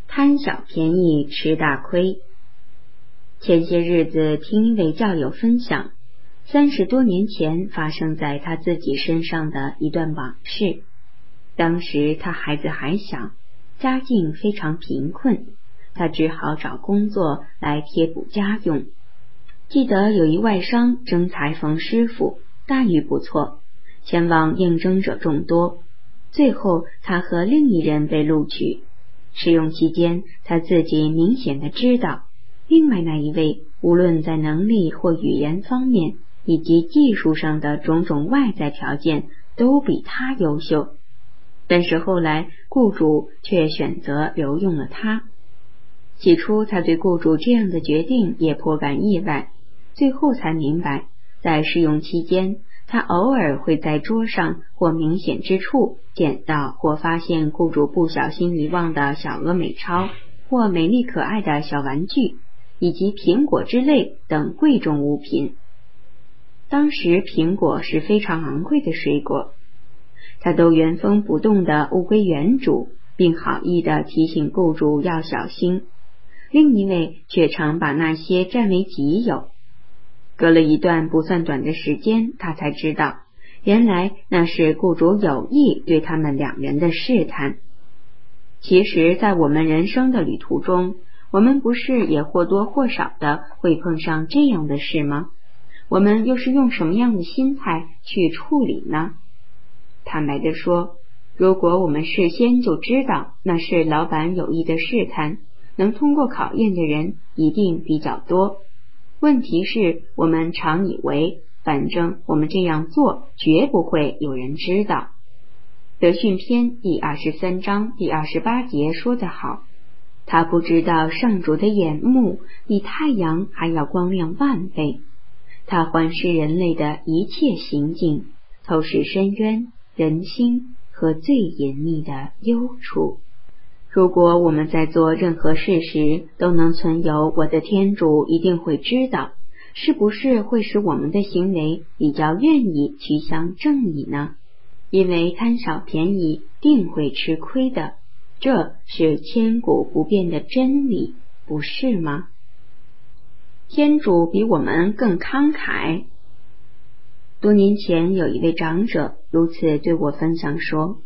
贪小便宜吃大亏。前些日子听一位教友分享30多年前发生在他自己身上的一段往事。当时他孩子还小，家境非常贫困，他只好找工作来贴补家用。记得有一外商征裁缝师傅，待遇不错，前往应征者众多，最后他和另一人被录取。试用期间，他自己明显的知道，另外那一位无论在能力或语言方面以及技术上的种种外在条件都比他优秀，但是后来雇主却选择留用了他。起初他对雇主这样的决定也颇感意外，最后才明白，在试用期间，他偶尔会在桌上或明显之处捡到或发现雇主不小心遗忘的小额美钞或美丽可爱的小玩具，以及苹果之类等贵重物品。当时苹果是非常昂贵的水果，他都原封不动地物归原主，并好意地提醒雇主要小心。另一位却常把那些占为己有。隔了一段不算短的时间，他才知道，原来那是雇主有意对他们两人的试探。其实在我们人生的旅途中，我们不是也或多或少的会碰上这样的事吗？我们又是用什么样的心态去处理呢？坦白地说，如果我们事先就知道那是老板有意的试探，能通过考验的人一定比较多。问题是我们常以为反正我们这样做绝不会有人知道。德训篇第23章第28节说得好，他不知道上主的眼目比太阳还要光亮万倍，他环视人类的一切行径，透视深渊、人心和最隐秘的幽处。如果我们在做任何事时都能存有我的天主一定会知道，是不是会使我们的行为比较愿意趋向正义呢？因为贪小便宜定会吃亏的，这是千古不变的真理，不是吗？天主比我们更慷慨。多年前有一位长者如此对我分享说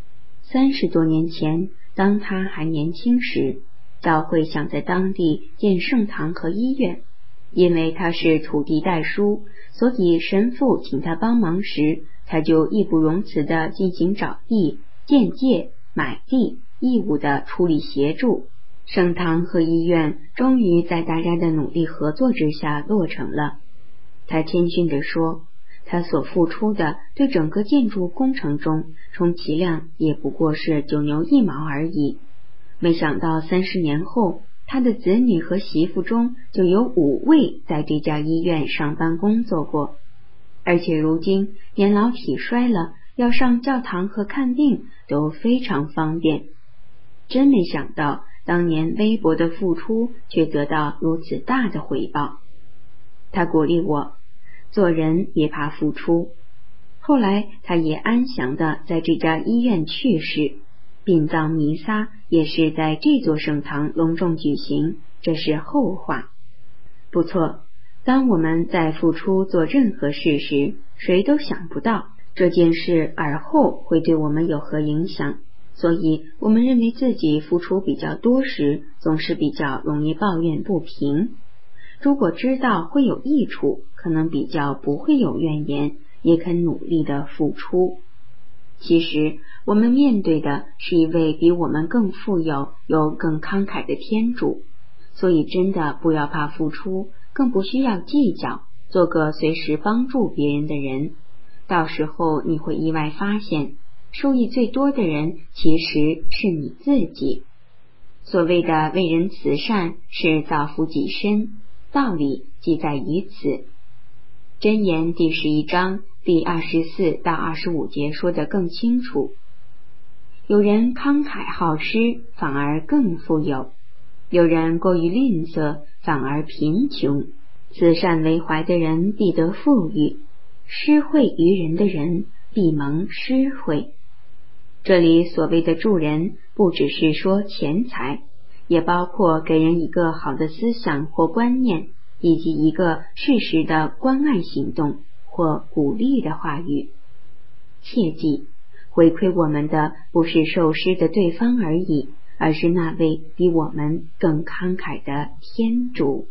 ，30多年前当他还年轻时，教会想在当地建圣堂和医院，因为他是土地代书，所以神父请他帮忙时，他就义不容辞地进行找地、建界、买地，义务地处理协助。圣堂和医院终于在大家的努力合作之下落成了。他谦逊地说，他所付出的对整个建筑工程中，充其量也不过是9牛1毛而已。没想到30年后，他的子女和媳妇中就有5位在这家医院上班工作过，而且如今年老体衰了，要上教堂和看病都非常方便。真没想到当年微薄的付出却得到如此大的回报。他鼓励我，做人别怕付出。后来他也安详地在这家医院去世，殡葬弥撒也是在这座圣堂隆重举行，这是后话。不错，当我们在付出做任何事时，谁都想不到这件事而后会对我们有何影响，所以我们认为自己付出比较多时，总是比较容易抱怨不平。如果知道会有益处，可能比较不会有怨言，也肯努力的付出。其实我们面对的是一位比我们更富有又更慷慨的天主，所以真的不要怕付出，更不需要计较，做个随时帮助别人的人。到时候你会意外发现，受益最多的人其实是你自己。所谓的为人慈善是造福己身，道理即在于此。箴言第11章第24到25节说得更清楚，有人慷慨好施，反而更富有；有人过于吝啬，反而贫穷。慈善为怀的人必得富裕，施惠于人的人必蒙施惠。这里所谓的助人，不只是说钱财， 也包括给人一个好的思想或观念，以及一个适时的关爱行动或鼓励的话语。切记，回馈我们的不是受施的对方而已，而是那位比我们更慷慨的天主。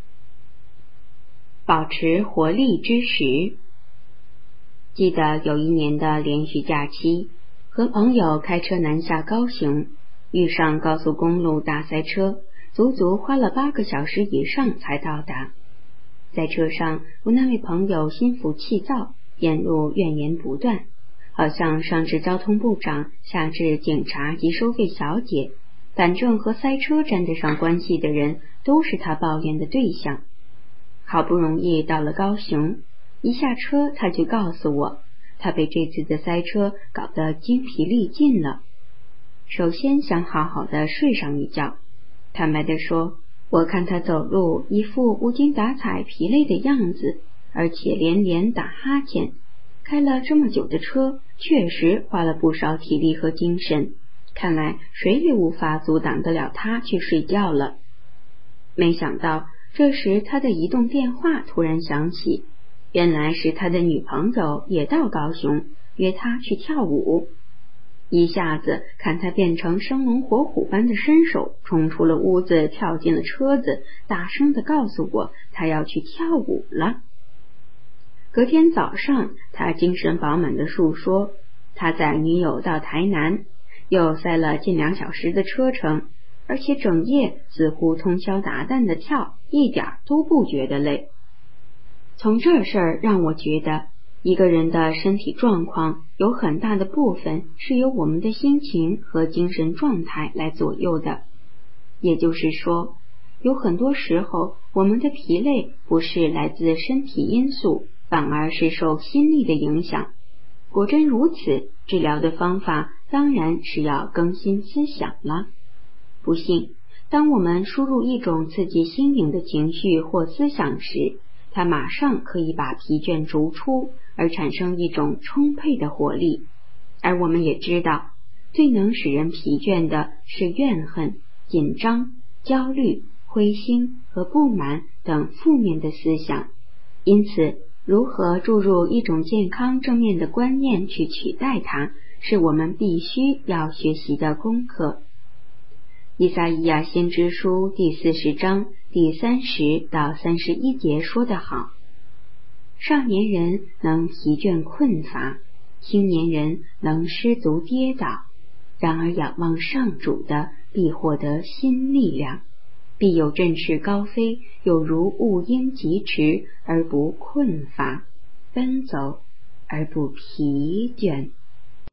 保持活力之时。记得有一年的连续假期，和朋友开车南下高雄，遇上高速公路大塞车，足足花了8个小时以上才到达。在车上，我那位朋友心浮气躁，沿路怨言不断，好像上至交通部长，下至警察及收费小姐，反正和塞车沾得上关系的人都是他抱怨的对象。好不容易到了高雄，一下车他就告诉我，他被这次的塞车搞得精疲力尽了。首先想好好的睡上一觉，坦白地说，我看他走路一副无精打采疲累的样子，而且连连打哈欠，开了这么久的车，确实花了不少体力和精神，看来谁也无法阻挡得了他去睡觉了。没想到这时他的移动电话突然响起，原来是他的女朋友也到高雄，约他去跳舞。一下子看他变成生龙活虎般的身手，冲出了屋子，跳进了车子，大声地告诉我他要去跳舞了。隔天早上，他精神饱满地述说，他载女友到台南，又塞了近2小时的车程，而且整夜似乎通宵达旦地跳，一点都不觉得累。从这事儿让我觉得，一个人的身体状况有很大的部分是由我们的心情和精神状态来左右的。也就是说，有很多时候我们的疲累不是来自身体因素，反而是受心力的影响。果真如此，治疗的方法当然是要更新思想了。不幸，当我们输入一种刺激心灵的情绪或思想时，它马上可以把疲倦逐出，而产生一种充沛的活力。而我们也知道，最能使人疲倦的是怨恨、紧张、焦虑、灰心和不满等负面的思想。因此，如何注入一种健康正面的观念去取代它，是我们必须要学习的功课。以赛亚亚先知书第40章第30到31节说得好，少年人能疲倦困乏，青年人能失足跌倒，然而仰望上主的必获得新力量，必有振翅高飞，有如雾鹰疾驰而不困乏，奔走而不疲倦。